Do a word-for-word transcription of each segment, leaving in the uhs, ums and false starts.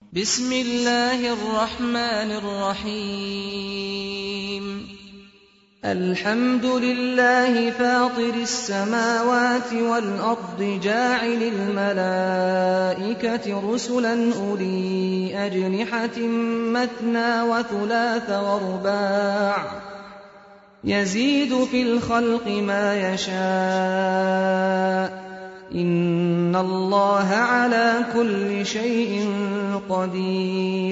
بسم الله الرحمن الرحيم الحمد لله فاطر السماوات والأرض جاعل الملائكة رسلا أولي أجنحة مثنى وثلاث ورباع يزيد في الخلق ما يشاء إن الله على كل شيء قدير。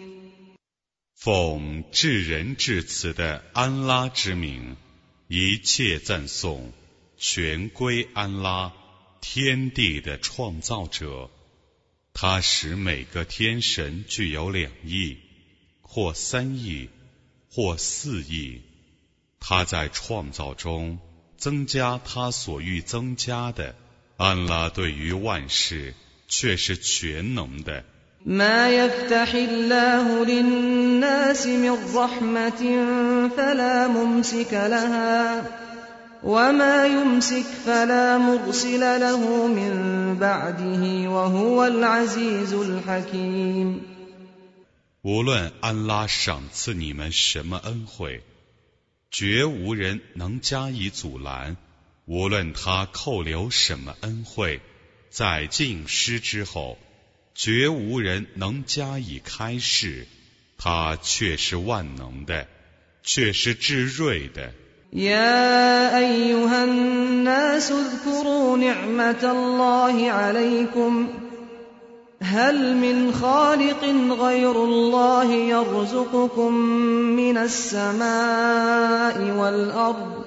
奉至仁至慈的安拉之名，一切赞颂全归安拉，天地的创造者。他使每个天神具有两翼，或三翼，或四翼。他在创造中增加他所欲增加的。安拉对于万事却是全能的。 ما يفتح الله للناس من رحمة فلا ممسك لها وما يمسك فلا مرسل له من بعده وهو العزيز الحكيم。 无论安拉赏赐你们什么恩惠，绝无人能加以阻拦。无论他扣留什么恩惠，在尽失之后，绝无人能加以开示。他却是万能的，却是至睿的。 يا أيها الناس اذكروا نعمة الله عليكم هل من خالق غير الله يرزقكم من السماء والأرض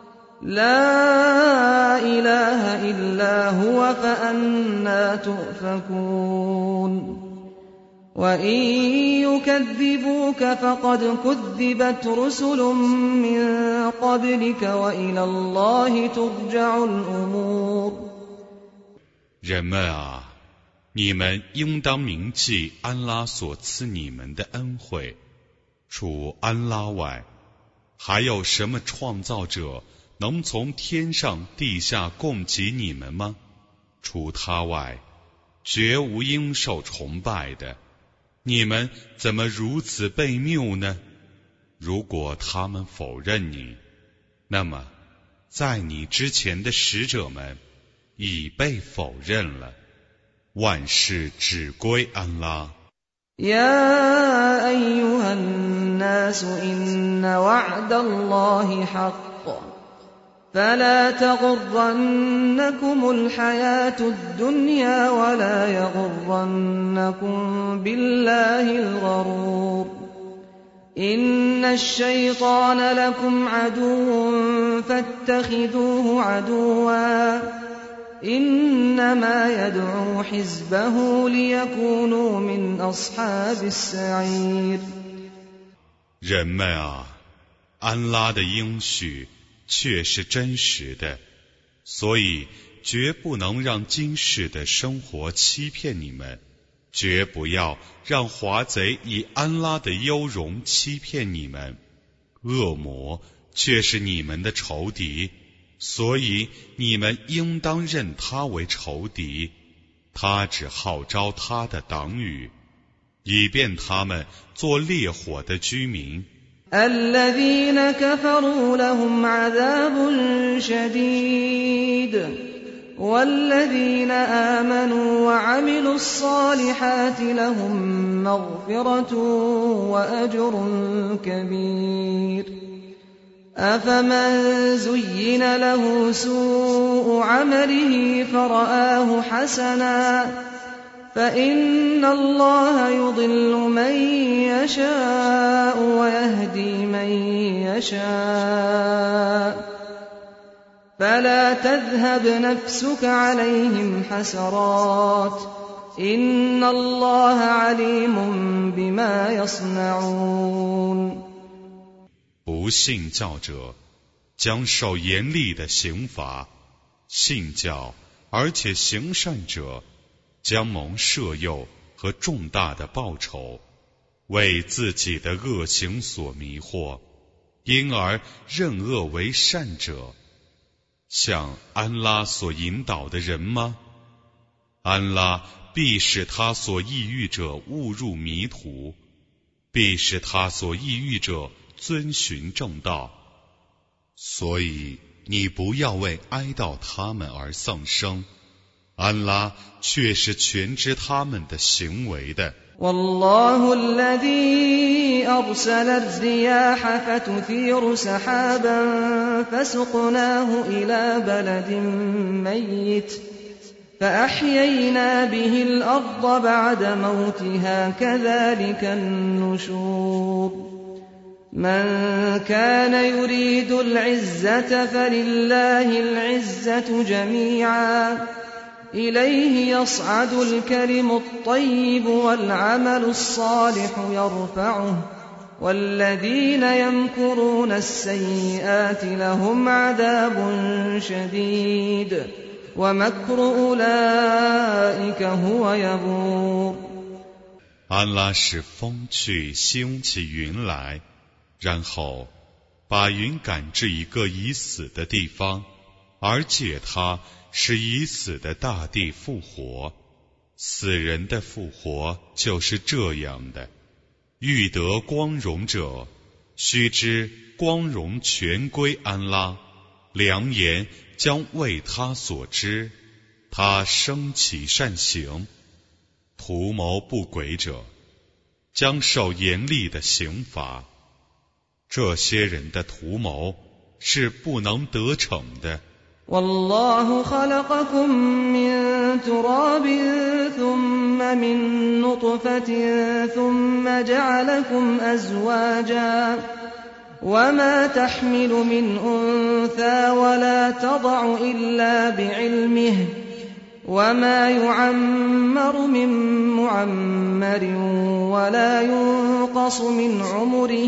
لا إله إلا هو فأنى تؤفكون وإن يكذبوك فقد كذبت رسل من قبلك وإلى الله ترجع الأمور。 人们啊，你们应当铭记安拉所赐你们的恩惠。除安拉外，还有什么创造者能从天上地下供给你们吗？除他外，绝无应受崇拜的。你们怎么如此悖谬呢？如果他们否认你，那么在你之前的使者们已被否认了。万事只归安拉。 يا أيها الناس إن وعد الله حق فلا تغرنكم الحياة الدنيا ولا يغرنكم بالله الغرور إن الشيطان لكم عدو فاتخذوه عدوا إنما يدعو حزبه ليكونوا من أصحاب السعير。 人们啊，安拉的应许却是真实的，所以绝不能让今世的生活欺骗你们，绝不要让华贼以安拉的优容欺骗你们。恶魔却是你们的仇敌，所以你们应当认他为仇敌。他只号召他的党羽，以便他们做烈火的居民。 الذين كفروا لهم عذاب شديد والذين آمنوا وعملوا الصالحات لهم مغفرة وأجر كبير أفمن زين له سوء عمله فرآه حسنا فإن الله يضل من يشاء ويهدي من يشاء فلا تذهب نفسك عليهم حسرات إن الله عليم بما يصنعون。 不信教者将受严厉的刑罚，信教而且行善者将蒙赦宥和重大的报酬。为自己的恶行所迷惑，因而认恶为善者，像安拉所引导的人吗？安拉必使他所抑郁者误入迷途，必使他所抑郁者遵循正道。所以你不要为哀悼他们而丧生，安拉却是全知他们的行为的。 والله الذي أرسل الرياح فتثير سحابا فسقناه إلى بلد ميت فأحيينا به الأرض بعد موتها كذلك النشور من كان يريد العزة فلله العزة جميعا إليه يصعد الكلم الطيب والعمل الصالح يرفعه والذين يمكرون السيئات لهم عذاب شديد ومكر أولئك هو يبور。 安拉使风去兴起云来，然后把云赶至一个已死的地方，而借它使已死的大地复活。死人的复活就是这样的。欲得光荣者，须知光荣全归安拉，良言将为他所知，他升起善行。图谋不轨者将受严厉的刑罚。这些人的图谋是不能得逞的。 والله خلقكم من تراب ثم من نطفة ثم جعلكم أزواجا وما تحمل من أنثى ولا تضع إلا بعلمه وما يعمر من معمر ولا ينقص من عمره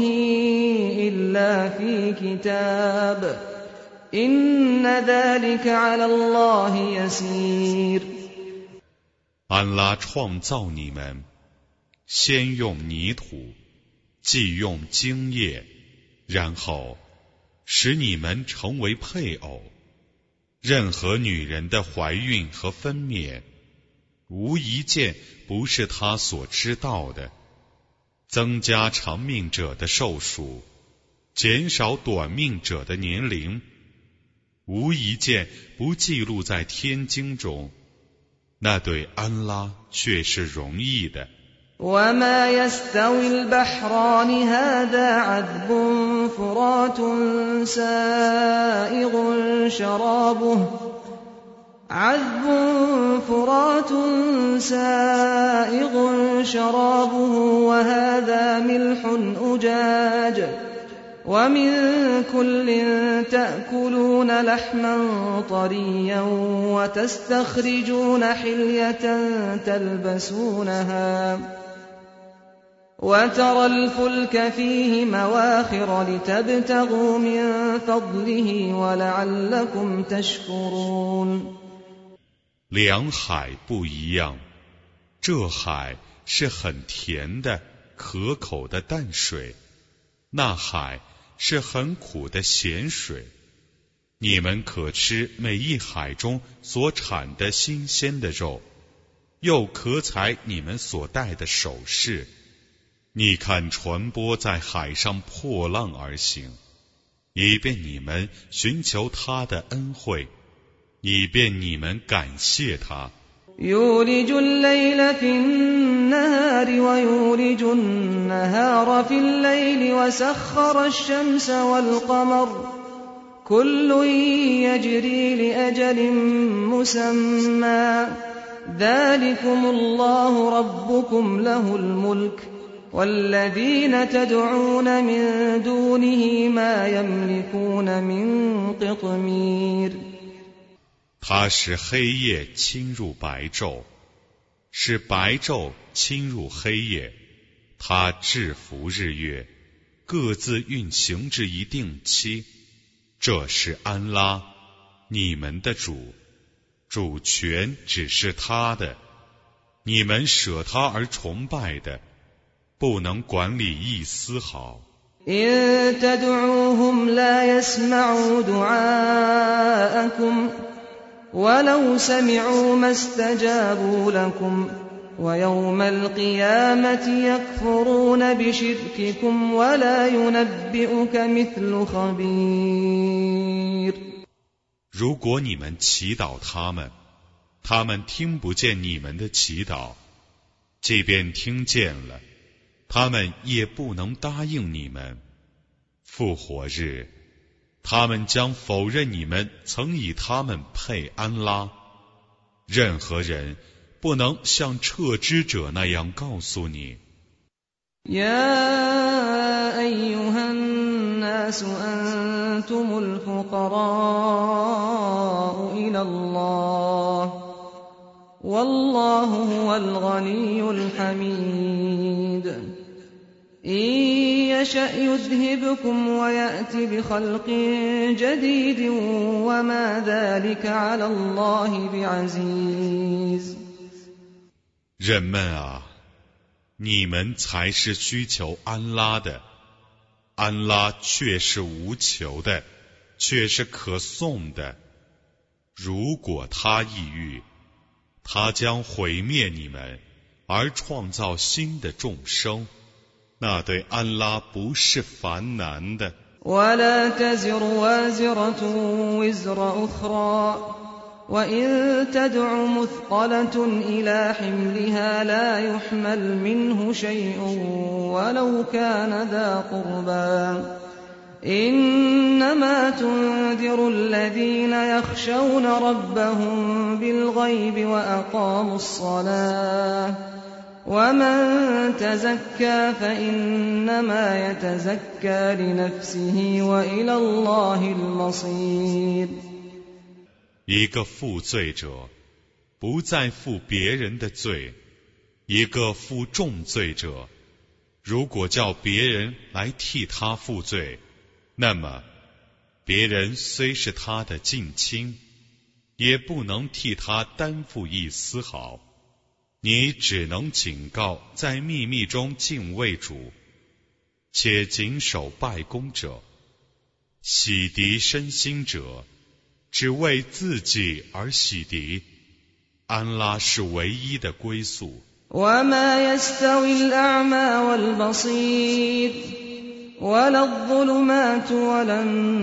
إلا في كتاب إن ذلك على الله يسير。 安拉创造你们，先用泥土，继用精液，然后使你们成为配偶。任何女人的怀孕和分娩，无一件不是她所知道的。增加长命者的寿数，减少短命者的年龄，无一件不记录在天经中，那对安拉却是容易的。 وما يستوي البحران هذا عذب فرات سائغ شرابه عذب فرات سائغ شرابه وهذا ملح أجاج ومن كل تأكلون لحما طريا وتستخرجون حلية تلبسونها وترى الفلك فيه مواخر لتبتغوا من فضله ولعلكم تشكرون。 两海不一样，这海是很甜的可口的淡水，那海是很苦的咸水。你们可吃每一海中所产的新鲜的肉，又可采你们所戴的首饰。你看船舶在海上破浪而行，以便你们寻求他的恩惠，以便你们感谢他。 يولج الليل في النهار ويولج النهار في الليل وسخر الشمس والقمر كل يجري لأجل مسمى ذلكم الله ربكم له الملك والذين تدعون من دونه ما يملكون من قطمير。 他使黑夜侵入白昼，使白昼侵入黑夜，他制服日月，各自运行至一定期。这是安拉，你们的主，主权只是他的，你们舍他而崇拜的，不能管理一丝毫。 إن تدعوهم لا يسمعوا دعاءكم ولو سمعوا ما استجابوا لكم ويوم القيامة يكفرون بشرككم ولا ينبئك مثل خبير。 如果你们祈祷他们，他们听不见你们的祈祷，即便听见了，他们也不能答应你们。复活日，他们将否认你们曾以他们配安拉。任何人不能像撤之者那样告诉你。 يا أيها الناس أنتم الفقراء إلى الله والله هو الغني الحميد إن يشأ يذهبكم ويأت بخلق جديد وما ذلك على الله بعزيز。 人们啊，你们才是需求安拉的，安拉却是无求的，却是可颂的。如果他意欲，他将毁灭你们，而创造新的众生，那对安拉不是烦难的。 ولا تزر وازرة وزر أخرى وإن تدع مثقلة إلى حملها لا يحمل منه شيء ولو كان ذا قربى إنما تنذر الذين يخشون ربهم بالغيب وأقاموا الصلاة ومن تزكى فإنما يتزكى لنفسه وإلى الله المصير。 一个负罪者不再负别人的罪，一个负重罪者如果叫别人来替他负罪，那么别人虽是他的近亲，也不能替他担负一丝毫。你只能警告在秘密中敬畏主，且谨守拜功者，洗涤身心者，只为自己而洗涤。安拉是唯一的归宿。 وما يستوي الأعمى والبصير ولا الظلمات ولا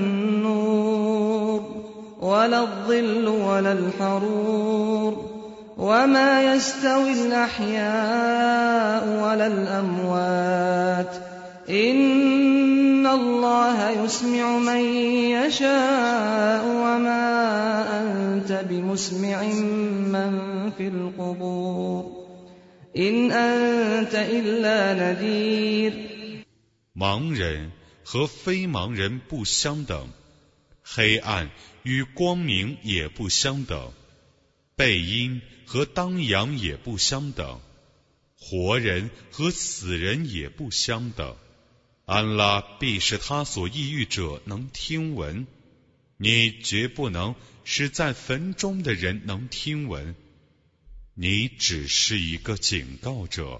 النور ولا الظل ولا الحرور وما يستوي الأحياء ولا الأموات إن الله يسمع من يشاء وما أنت بمسمع من في القبور إن أنت إلا نذير。 盲人和非盲人不相等，黑暗与光明也不相等，背阴和当阳也不相等，活人和死人也不相等。安拉必使他所抑郁者能听闻，你绝不能使在坟中的人能听闻，你只是一个警告者。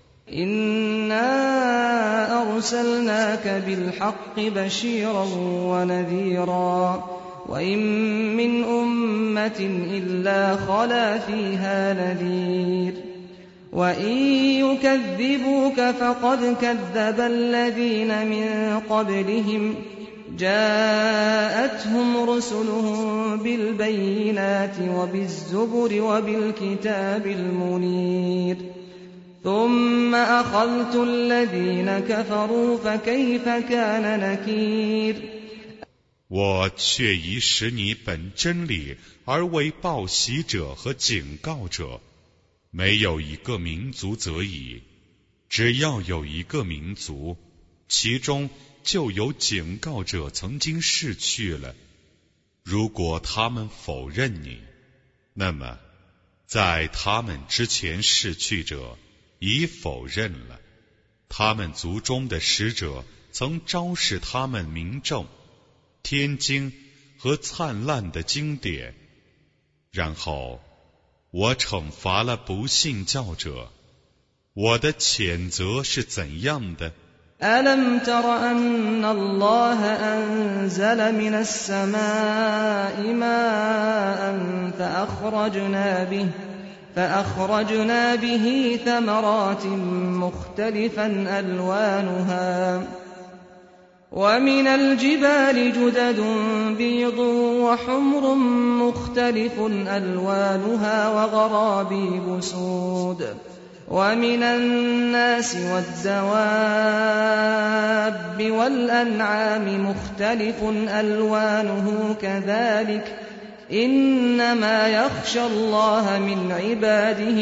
إنا أرسلناك بالحق بشيرا ونذيرا وإن من أمة إلا خلا فيها نذير وإن يكذبوك فقد كذب الذين من قبلهم جاءتهم رسلهم بالبينات وبالزبر وبالكتاب المنير ثم أخذت الذين كفروا فكيف كان نكير。 我却已使你本真理而为报喜者和警告者，没有一个民族则已，只要有一个民族，其中就有警告者曾经逝去了。如果他们否认你，那么在他们之前逝去者已否认了，他们族中的使者曾昭示他们明证、天经和灿烂的经典，然后我惩罚了不信教者。我的谴责是怎样的 ألم تر أن الله أنزل من السماء ماء فأخرجنا به فأخرجنا به ثمرات مختلفا ألوانها ومن الجبال جدد بيض وحمر مختلف ألوانها وغرابيب سود ومن الناس والدواب والأنعام مختلف ألوانه كذلك إنما يخشى الله من عباده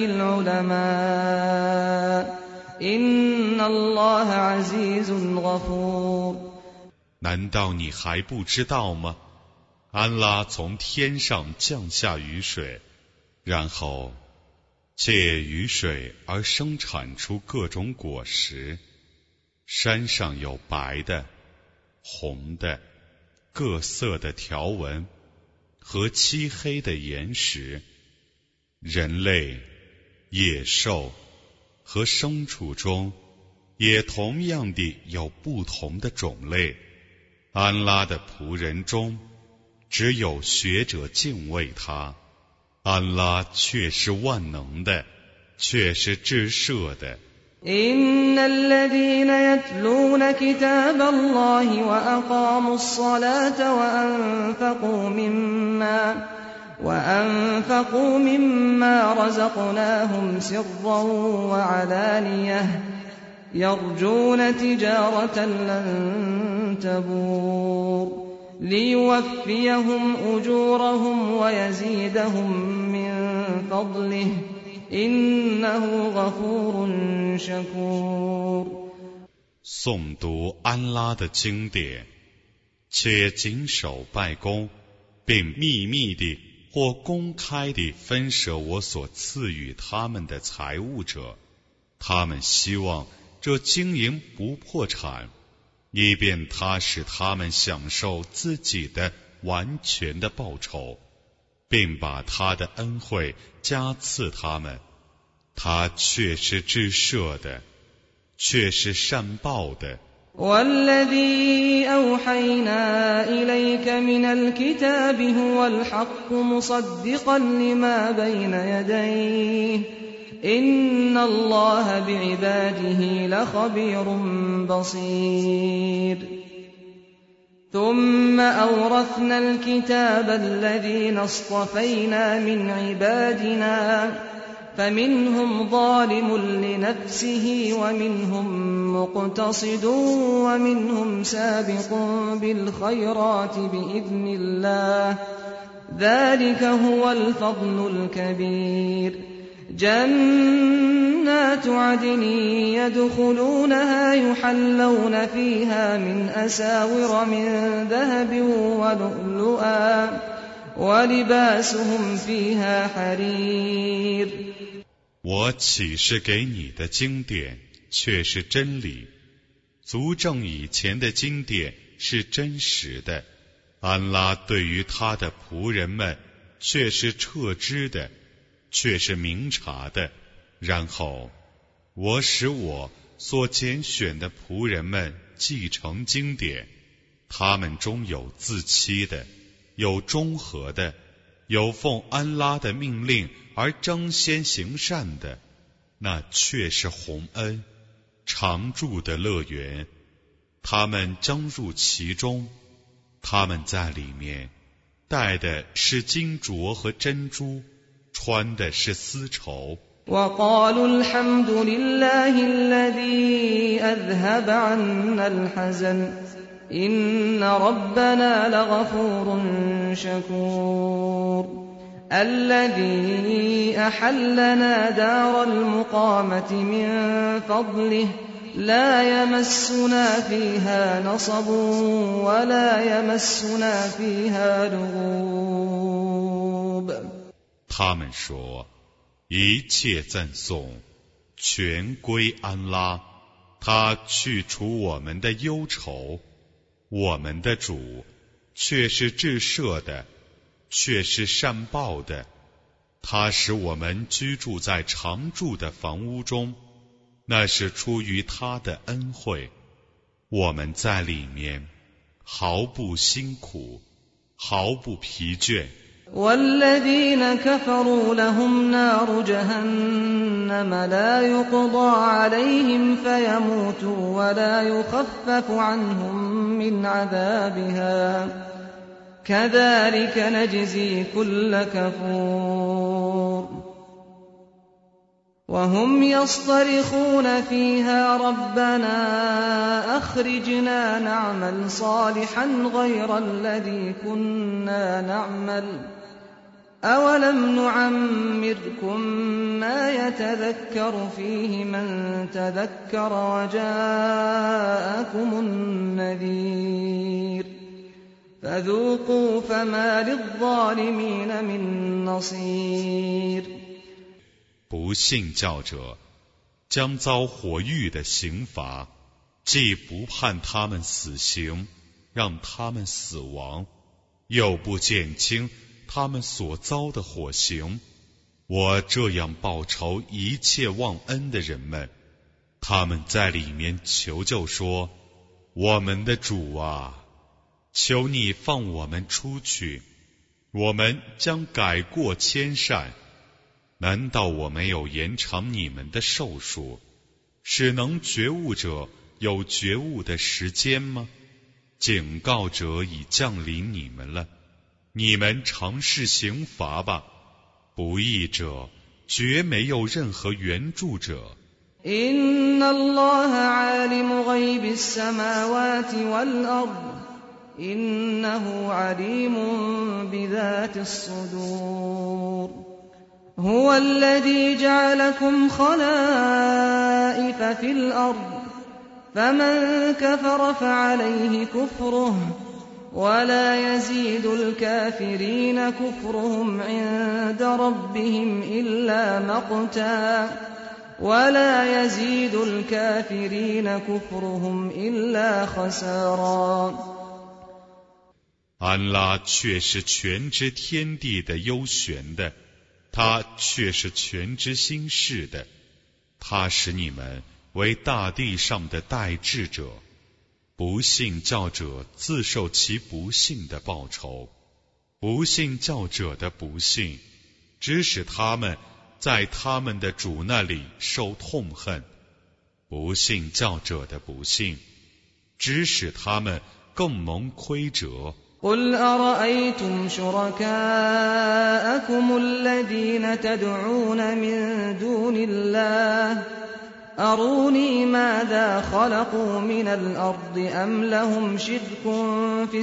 العلماء إن الله عزيز غفور。 难道你还不知道吗？安拉从天上降下雨水，然后借雨水而生产出各种果实。山上有白的、红的、各色的条纹和漆黑的岩石。人类、野兽和牲畜中也同样地有不同的种类。安拉的仆人中只有学者敬畏他，安拉却是万能的，却是至赦的。 إن الذين يتلون كتاب الله وأقاموا الصلاة وأنفقوا مما وأنفقوا مما رزقناهم سرا وعلانية يرجون تجارة لن تبور ليوفيهم أجورهم ويزيدهم من فضله إنه غفور شكور。 诵读安拉的经典，且谨守拜功，并秘密地或公开地分舍我所赐予他们的财物者，他们希望这经营不破产，以便他使他们享受自己的完全的报酬，并把他的恩惠加赐他们。他却是至赦的，却是善报的。 والذي أوحينا إليك من الكتاب هو الحق مصدقا لما بين يديه إن الله بعباده لخبير بصير ثم أورثنا الكتاب الذين اصطفينا من عبادنا فمنهم ظالم لنفسه ومنهم مقتصد ومنهم سابق بالخيرات بإذن الله ذلك هو الفضل الكبير جنات عدن يدخلونها يحلون فيها من أساور من ذهب ولؤلؤا ولباسهم فيها حرير。 我启示给你的经典却是真理，足证以前的经典是真实的。安拉对于他的仆人们却是彻知的，却是明察的。然后我使我所拣选的仆人们继承经典，他们中有自欺的，有中和的，有奉安拉的命令而争先行善的，那却是洪恩常住的乐园。他们争入其中，他们在里面戴的是金镯和珍珠，穿的是丝绸。 وقالوا الحمد لله الذي أذهب عنا الحزن إن ربنا لغفور شكور الذي أحلنا دار المقامة من فضله لا يمسنا فيها نصب ولا يمسنا فيها لغوب。 他们说，一切赞颂全归安拉，他去除我们的忧愁。我们的主却是至赦的，却是善报的。他使我们居住在常住的房屋中，那是出于他的恩惠。我们在里面毫不辛苦，毫不疲倦。 والذين كفروا لهم نار جهنم لا يقضى عليهم فيموتوا ولا يخفف عنهم من عذابها كذلك نجزي كل كفور وهم يصطرخون فيها ربنا أخرجنا نعمل صالحا غير الذي كنا نعمل أولم نعمركم ما يتذكر فيه من تذكر وجاءكم النذير فذوقوا فما للظالمين من نصير 不信教者将遭火狱的刑罚，既不判他们死刑，让他们死亡，又不减轻他们所遭的火刑。我这样报仇一切忘恩的人们，他们在里面求救说：我们的主啊，求你放我们出去，我们将改过迁善。难道我没有延长你们的寿数，使能觉悟者有觉悟的时间吗？警告者已降临你们了，你们尝试刑罚吧。不义者绝没有任何援助者。 إن الله عالم غيب السماوات والأرض إنه عليم بذات الصدور هو الذي جعلكم خلائف في الأرض فمن كفر فعليه كفره ولا يزيد الكافرين كفرهم عند ربهم إلا مقتا ولا يزيد الكافرين كفرهم إلا خسارا 安拉却是全知天地的幽玄的，他却是全知心事的，他使你们为大地上的代治者。不信教者自受其不信的报酬，不信教者的不信，只使他们在他们的主那里受痛恨。不信教者的不信，只使他们更蒙亏折。 قل أرأيتم شركاءكم الذين تدعون من دون الله أروني ماذا خلقوا من الأرض أم لهم شرك في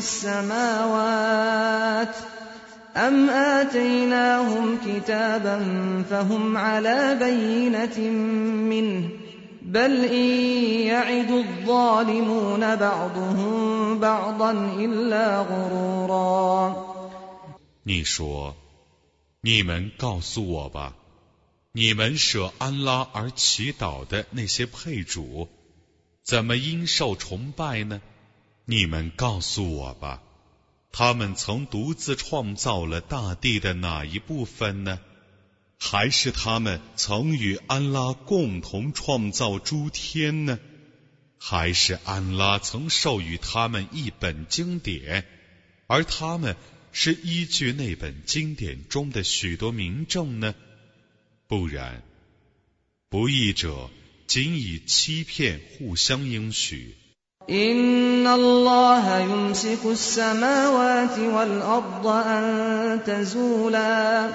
السماوات أم آتيناهم كتابا فهم على بينة منه بل إن يعد الظالمون بعضهم بعضا إلا غرورا 你说，你们告诉我吧，你们舍安拉而祈祷的那些配主，怎么因受崇拜呢？你们告诉我吧，他们曾独自创造了大地的哪一部分呢？还是他们曾与安拉共同创造诸天呢？还是安拉曾授予他们一本经典，而他们是依据那本经典中的许多明证呢？不然，不义者仅以欺骗互相应许。 إن الله يمسك السماوات والأرض أن تزولا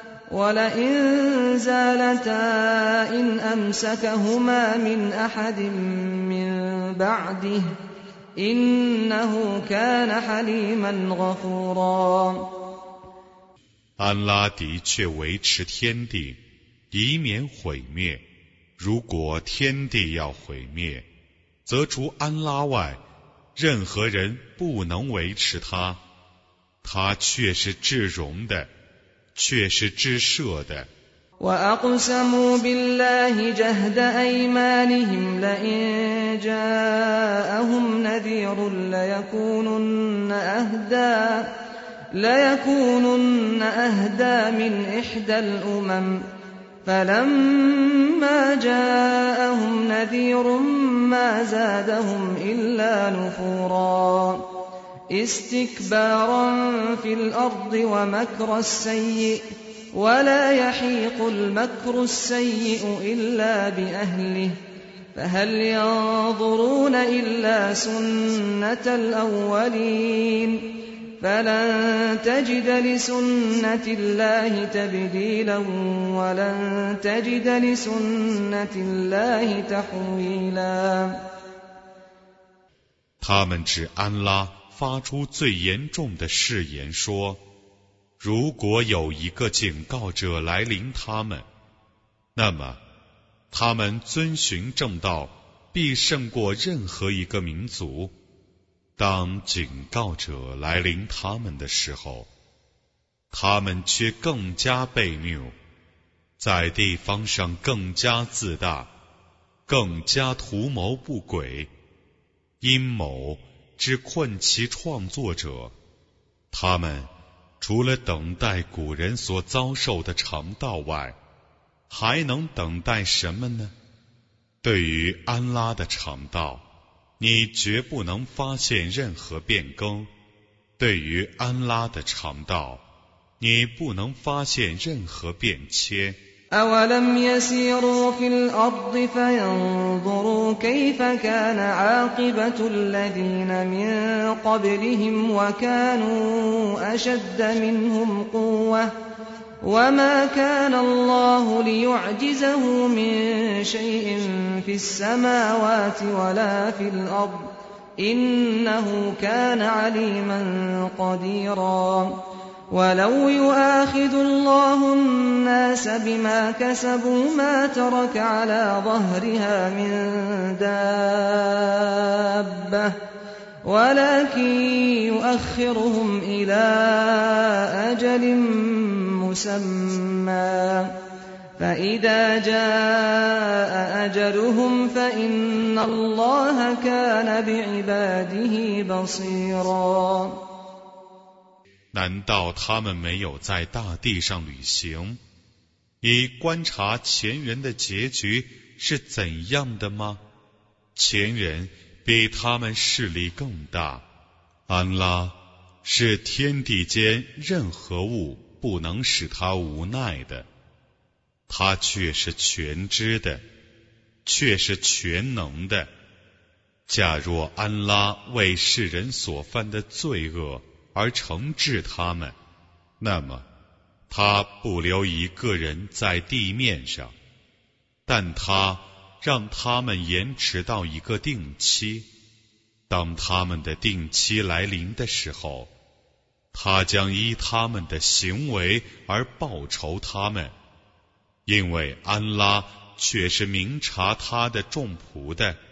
ولئن زالتا إن أمسكهما من أحد من بعده إنه كان حليما غفورا 安拉的确维持天地，以免毁灭。如果天地要毁灭，则除安拉外，任何人不能维持它。他却是至容的，却是至赦的。 وأقسموا بالله جهد أيمانهم لئن جاءهم نذير ليكونن أهدى ليكونن أهدى من إحدى الأمم فلما جاءهم نذير ما زادهم إلا نفورا استكبارا في الأرض ومكر السيء ولا يحيق المكر السيء إلا بأهله فهل ينظرون إلا سنة الأولين فلن تجد لسنة الله تبديلا ولن تجد لسنة الله تحويلا。 他们指安拉发出最严重的誓言说，如果有一个警告者来临他们，那么他们遵循正道必胜过任何一个民族。当警告者来临他们的时候，他们却更加悖谬，在地方上更加自大，更加图谋不轨，阴谋只困其创作者。他们除了等待古人所遭受的肠道外，还能等待什么呢？对于安拉的肠道，你绝不能发现任何变更；对于安拉的肠道，你不能发现任何变迁。 أولم يسيروا في الأرض فينظروا كيف كان عاقبة الذين من قبلهم وكانوا أشد منهم قوة وما كان الله ليعجزه من شيء في السماوات ولا في الأرض إنه كان عليما قديرا ولو يؤاخذ الله الناس بما كسبوا ما ترك على ظهرها من دابة ولكن يؤخرهم إلى أجل مسمى فإذا جاء أجلهم فإن الله كان بعباده بصيرا。 难道他们没有在大地上旅行，以观察前人的结局是怎样的吗？前人比他们势力更大，安拉是天地间任何物不能使他无奈的，他却是全知的，却是全能的。假若安拉为世人所犯的罪恶而惩治他们，那么他不留一个人在地面上，但他让他们延迟到一个定期。当他们的定期来临的时候，他将依他们的行为而报酬他们，因为安拉却是明察他的众仆的。